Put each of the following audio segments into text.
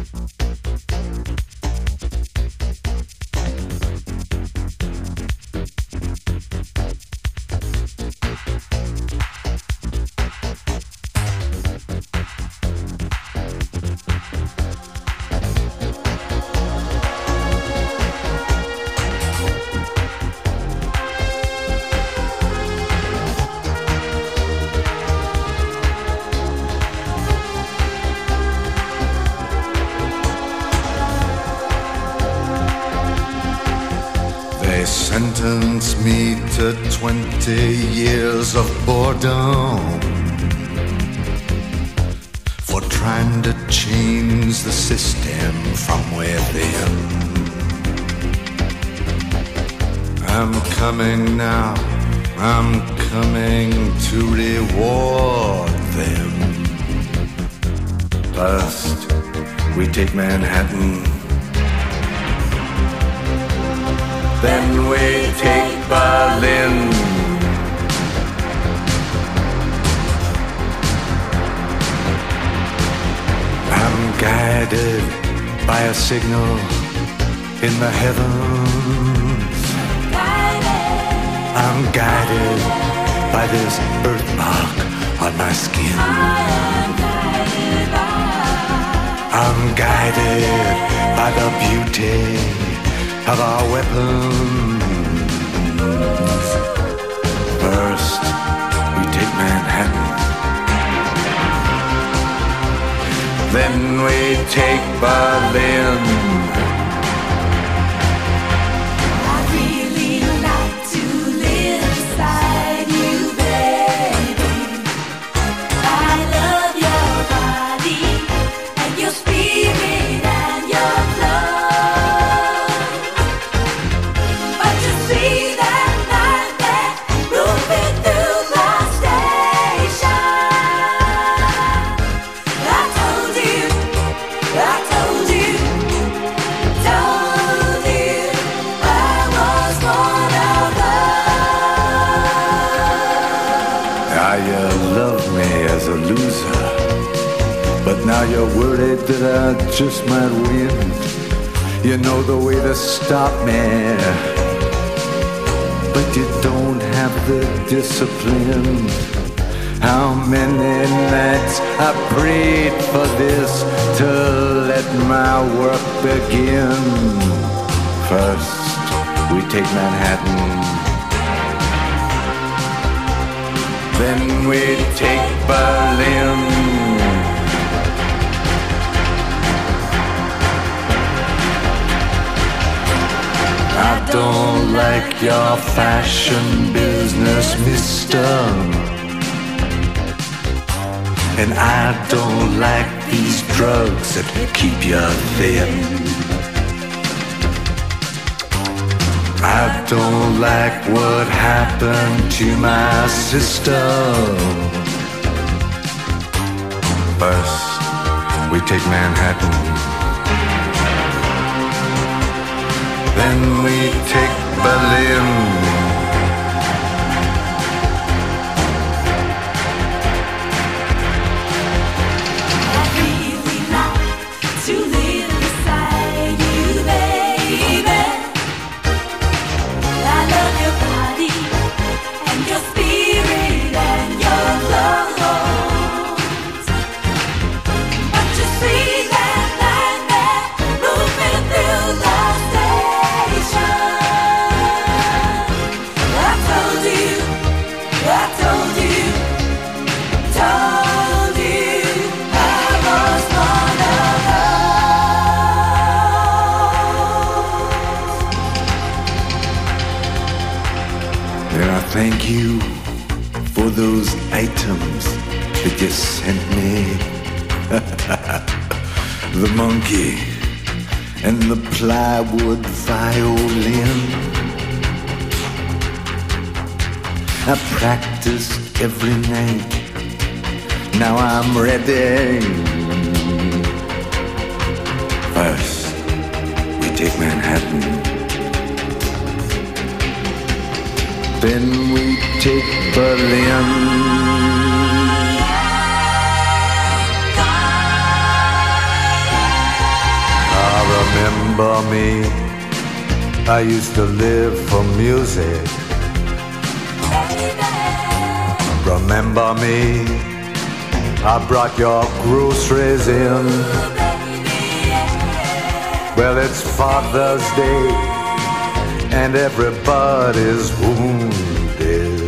Sentence me to 20 years of boredom for trying to change the system from within. I'm coming now, I'm coming to reward them. First, we take Manhattan. Then we take Berlin. I'm guided by a signal in the heavens. I'm guided by this birthmark on my skin. I'm guided by the beauty of our weapons. First, we take Manhattan. Then we take Berlin. Now you're worried that I just might win. You know the way to stop me, but you don't have the discipline. How many nights I prayed for this to let my work begin. First, we take Manhattan. Then we take Berlin. I don't like your fashion business, mister. And I don't like these drugs that keep you thin. I don't like what happened to my sister. First, we take Manhattan. Then we take Berlin. Thank you for those items that you sent me. The monkey and the plywood violin. I practiced every night. Now I'm ready. First, we take Manhattan. Then we take Berlin. remember me? I used to live for music. Remember me? I brought your groceries in. Well, it's Father's Day and everybody's wounded.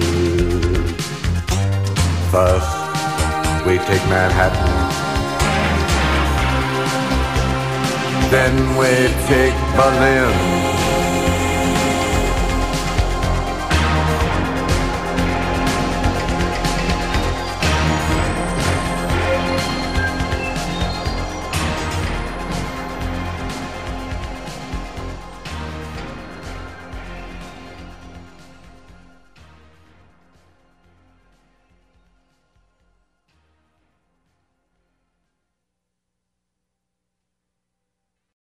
First, we take Manhattan. Then we take Berlin.